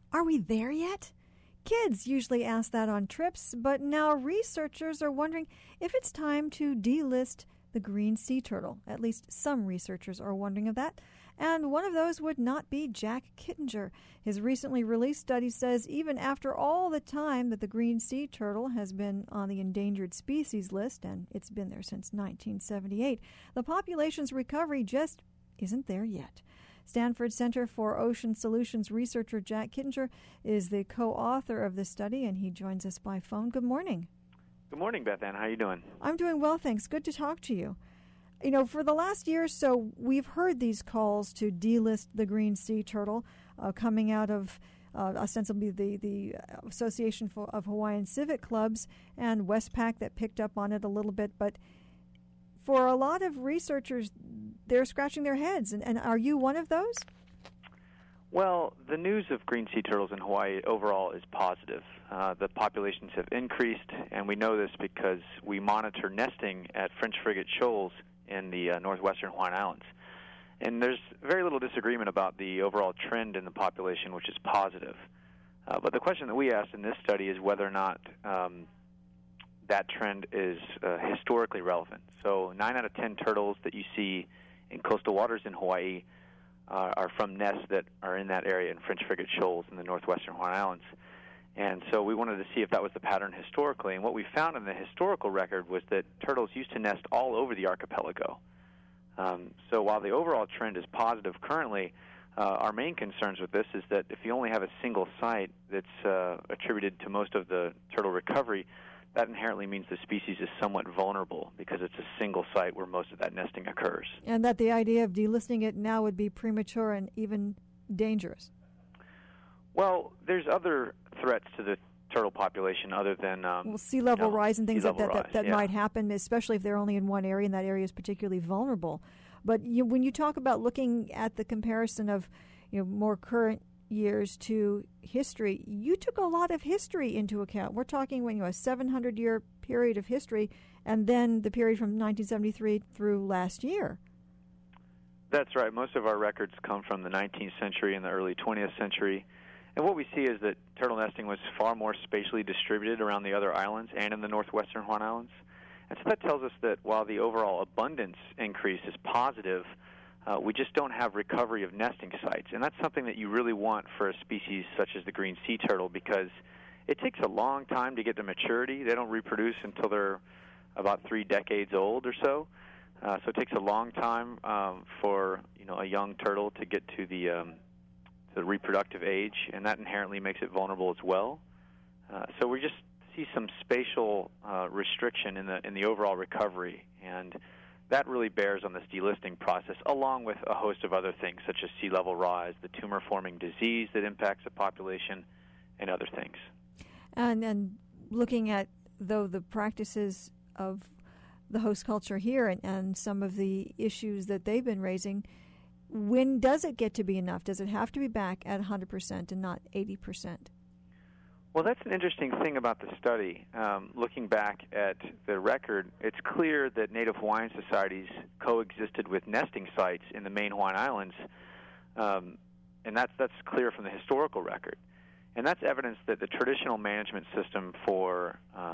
Are we there yet? Kids usually ask that on trips, but now researchers are wondering if it's time to delist the green sea turtle. At least some researchers are wondering of that. And one of those would not be Jack Kittinger. His recently released study says even after all the time that the green sea turtle has been on the endangered species list, and it's been there since 1978, the population's recovery just isn't there yet. Stanford Center for Ocean Solutions researcher Jack Kittinger is the co-author of this study, and he joins us by phone. Good morning. Good morning, Beth Ann. How are you doing? I'm doing well, thanks. Good to talk to you. You know, for the last year or so, we've heard these calls to delist the green sea turtle coming out of ostensibly the Association of Hawaiian Civic Clubs and Westpac that picked up on it a little bit. But for a lot of researchers, they're scratching their heads. And are you one of those? Well, the news of green sea turtles in Hawaii overall is positive. The populations have increased, and we know this because we monitor nesting at French frigate shoals in the northwestern Hawaiian Islands. And there's very little disagreement about the overall trend in the population, which is positive. But the question that we asked in this study is whether or not that trend is historically relevant. So 9 out of 10 turtles that you see in coastal waters in Hawaii are from nests that are in that area in French frigate shoals in the northwestern Hawaiian Islands. And so we wanted to see if that was the pattern historically. And what we found in the historical record was that turtles used to nest all over the archipelago. So while the overall trend is positive currently, our main concerns with this is that if you only have a single site that's attributed to most of the turtle recovery, that inherently means the species is somewhat vulnerable because it's a single site where most of that nesting occurs. And that the idea of delisting it now would be premature and even dangerous. Well, there's other threats to the turtle population other than sea level rise and things like that yeah. might happen, especially if they're only in one area and that area is particularly vulnerable. But when you talk about looking at the comparison of more current years to history, you took a lot of history into account. We're talking a 700-year period of history, and then the period from 1973 through last year. That's right. Most of our records come from the 19th century and the early 20th century. And what we see is that turtle nesting was far more spatially distributed around the other islands and in the northwestern Hawaiian Islands. And so that tells us that while the overall abundance increase is positive, we just don't have recovery of nesting sites. And that's something that you really want for a species such as the green sea turtle because it takes a long time to get to maturity. They don't reproduce until they're about 3 decades old or so. So it takes a long time for a young turtle to get to the reproductive age, and that inherently makes it vulnerable as well. So we just see some spatial restriction in the overall recovery, and that really bears on this delisting process, along with a host of other things, such as sea level rise, the tumor-forming disease that impacts the population, and other things. And looking at, though, the practices of the host culture here and some of the issues that they've been raising, when does it get to be enough? Does it have to be back at 100% and not 80%? Well, that's an interesting thing about the study. Looking back at the record, it's clear that Native Hawaiian societies coexisted with nesting sites in the main Hawaiian Islands, and that's clear from the historical record. And that's evidence that the traditional management system for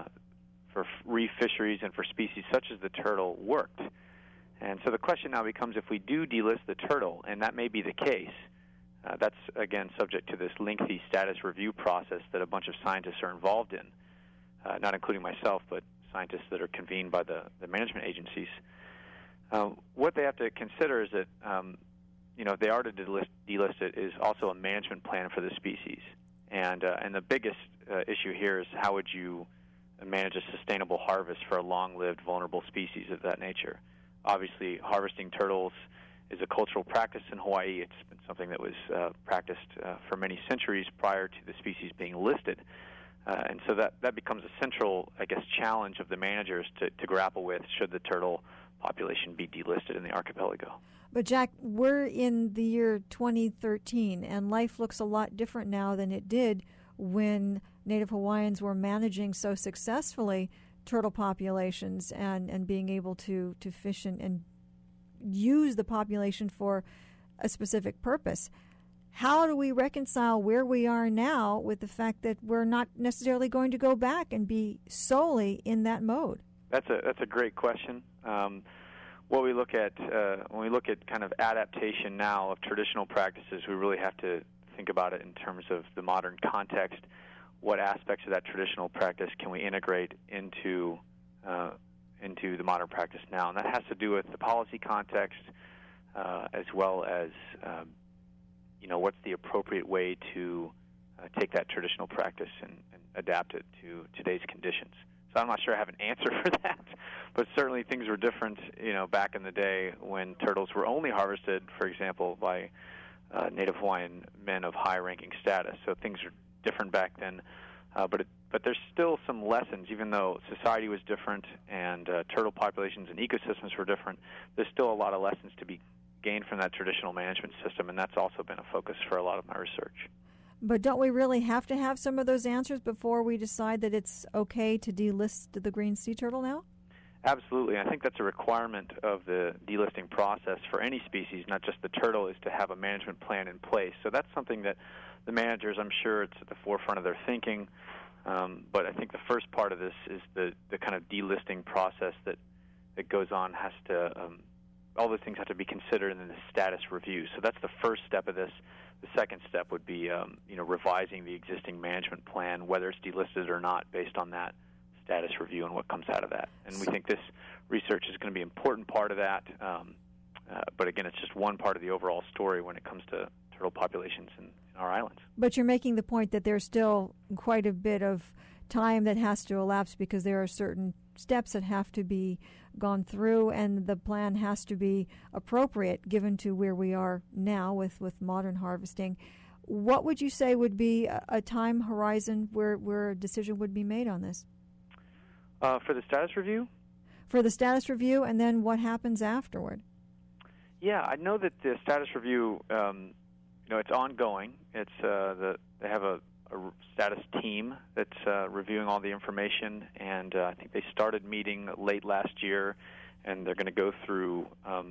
reef fisheries and for species such as the turtle worked. And so the question now becomes, if we do delist the turtle, and that may be the case, that's, again, subject to this lengthy status review process that a bunch of scientists are involved in, not including myself, but scientists that are convened by the management agencies. What they have to consider is that, if they are to delist it, is also a management plan for the species. And the biggest issue here is how would you manage a sustainable harvest for a long-lived, vulnerable species of that nature. Obviously, harvesting turtles is a cultural practice in Hawaii. It's been something that was practiced for many centuries prior to the species being listed. And so that becomes a central, challenge of the managers to grapple with should the turtle population be delisted in the archipelago. But, Jack, we're in the year 2013, and life looks a lot different now than it did when Native Hawaiians were managing so successfully turtle populations and being able to fish and use the population for a specific purpose. how do we reconcile where we are now with the fact that we're not necessarily going to go back and be solely in that mode? That's a great question. What we look at when we look at kind of adaptation now of traditional practices, we really have to think about it in terms of the modern context. What aspects of that traditional practice can we integrate into the modern practice now? And that has to do with the policy context, as well as what's the appropriate way to take that traditional practice and adapt it to today's conditions. So I'm not sure I have an answer for that, but certainly things were different, back in the day when turtles were only harvested, for example, by Native Hawaiian men of high-ranking status. So things are different back then, but there's still some lessons, even though society was different and turtle populations and ecosystems were different. There's still a lot of lessons to be gained from that traditional management system, and that's also been a focus for a lot of my research. But don't we really have to have some of those answers before we decide that it's okay to delist the green sea turtle now? Absolutely. I think that's a requirement of the delisting process for any species, not just the turtle, is to have a management plan in place. So that's something that the managers, I'm sure it's at the forefront of their thinking. But I think the first part of this is the kind of delisting process that goes on has to, all those things have to be considered in the status review. So that's the first step of this. The second step would be, revising the existing management plan, whether it's delisted or not, based on that status review and what comes out of that. And we think this research is going to be an important part of that. But again, it's just one part of the overall story when it comes to turtle populations in our islands. But you're making the point that there's still quite a bit of time that has to elapse because there are certain steps that have to be gone through, and the plan has to be appropriate given to where we are now with modern harvesting. What would you say would be a time horizon where a decision would be made on this? For the status review? For the status review, and then what happens afterward? Yeah, I know that the status review, it's ongoing. It's they have a status team that's reviewing all the information, and I think they started meeting late last year, and they're going to go through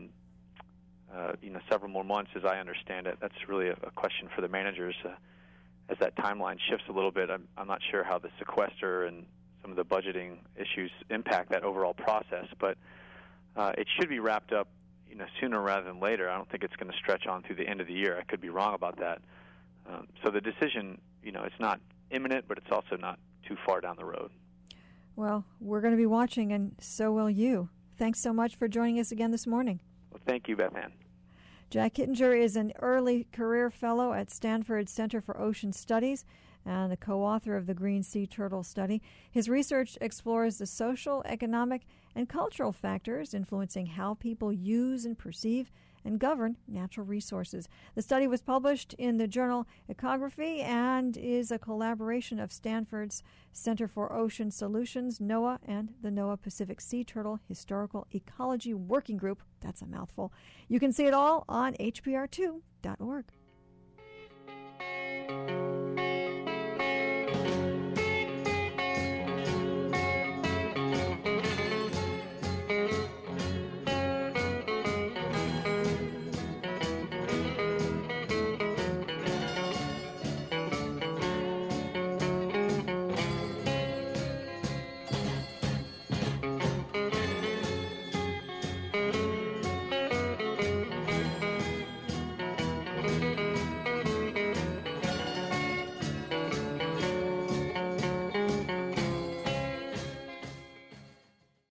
several more months, as I understand it. That's really a question for the managers. As that timeline shifts a little bit, I'm not sure how the sequester and some of the budgeting issues impact that overall process, but it should be wrapped up sooner rather than later. I don't think it's going to stretch on through the end of the year. I could be wrong about that. So the decision, it's not imminent, but it's also not too far down the road. Well, we're going to be watching, and so will you. Thanks so much for joining us again this morning. Well, thank you, Beth Ann. Jack Kittinger is an early career fellow at Stanford Center for Ocean Studies and a co-author of the Green Sea Turtle Study. His research explores the social, economic, and cultural factors influencing how people use and perceive and govern natural resources. The study was published in the journal Ecography and is a collaboration of Stanford's Center for Ocean Solutions, NOAA, and the NOAA Pacific Sea Turtle Historical Ecology Working Group. That's a mouthful. You can see it all on hpr2.org.